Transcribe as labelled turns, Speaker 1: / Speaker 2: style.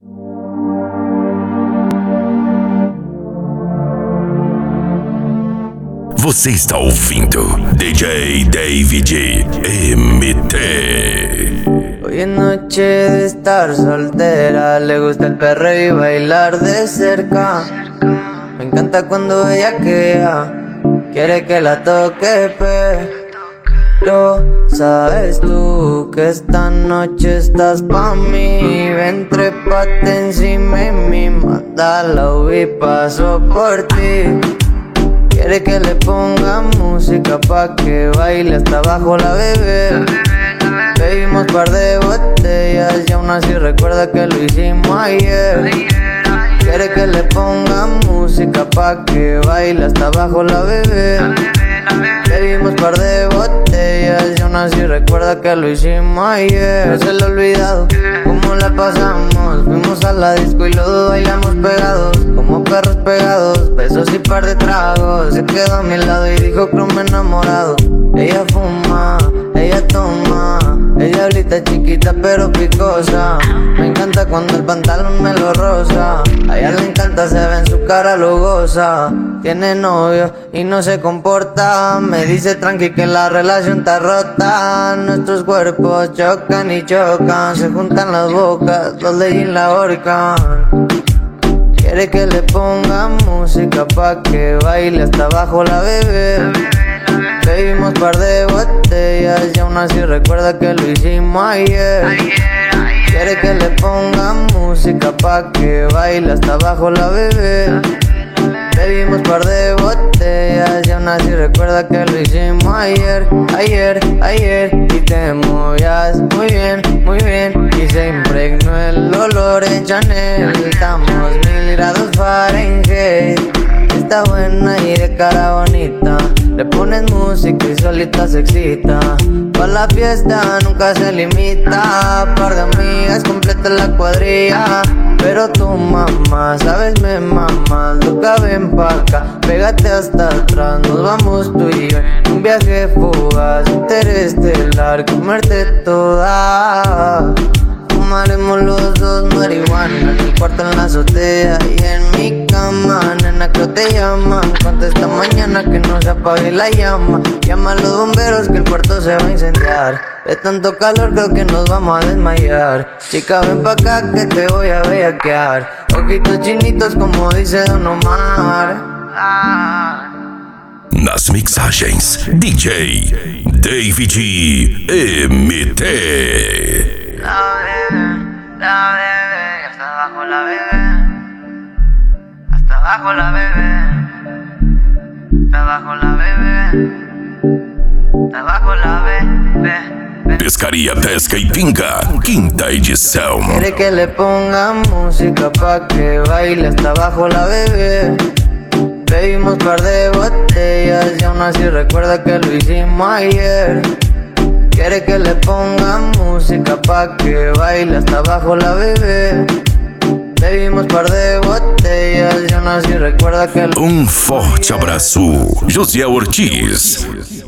Speaker 1: Você está ouvindo DJ David MT.
Speaker 2: Hoy es noche de estar soltera, le gusta el perreo y bailar de cerca. Me encanta cuando ella queda, quiere que la toque, pero sabes tú que esta noche estás pa' mí. Ven, trépate encima y mi mata la y paso por ti. Quiere que le ponga música pa' que baile hasta abajo la bebé. Bebimos par de botellas y aún así recuerda que lo hicimos ayer. Quiere que le ponga música pa' que baile hasta abajo la bebé. Bebimos par de botellas y aún así recuerda que lo hicimos ayer. No se lo he olvidado cómo la pasamos. Fuimos a la disco y los dos bailamos pegados, como perros pegados, besos y par de tragos. Se quedó a mi lado y dijo que me he enamorado. Ella fuma, ella toma, ella ahorita chiquita pero picosa. Me encanta cuando el pantalón me lo roza. A ella le encanta, se ve en su cara, lo goza. Tiene novio y no se comporta. Me dice tranqui que la relación está rota. Nuestros cuerpos chocan y chocan. Se juntan las bocas, los de jean la ahorcan. Quiere que le ponga música pa' que baile hasta abajo la bebé. Bebimos par de botellas y aún así recuerda que lo hicimos ayer. Quiere que le ponga música pa' que baile hasta abajo la bebé. Bebimos par de botellas y aún así recuerda que lo hicimos ayer. Y te movías muy bien y se impregnó el olor en Chanel. Estamos 1000 grados Fahrenheit. Está buena y de cara bonita. Le pones música y solita se excita. Pa' la fiesta nunca se limita. Par de amigas completa la cuadrilla. Pero tu mamá, sabes, me mamas. Loca, ven pa' acá, pégate hasta atrás. Nos vamos tú y yo en un viaje fugaz, interestelar, comerte toda. Fumaremos los dos marihuana en el cuarto, en la azotea y en mi cama. Nena, que te llaman, contesta mañana que no se apague la llama. Llama a los bomberos que el cuarto se va a incendiar. De tanto calor creo que nos vamos a desmayar. Chica, ven pa' acá que te voy a bellaquear. Ojitos chinitos como dice Don Omar.
Speaker 1: Nas mixagens, DJ David MT.
Speaker 2: La bebé, hasta abajo la bebé. Hasta abajo la bebé. Hasta abajo la bebé. Hasta abajo la bebé.
Speaker 1: Pescaria, Pesca e Pinga, quinta edição.
Speaker 2: Quiere que le ponga música pa' que baile hasta abajo la bebé. Bebimos par de botellas y aún así recuerda que lo hicimos ayer. Quiere que le ponga música pa' que baile hasta abajo la bebé. Bebimos par de botellas y aún así recuerda que...
Speaker 1: Forte abraço, José Ortiz.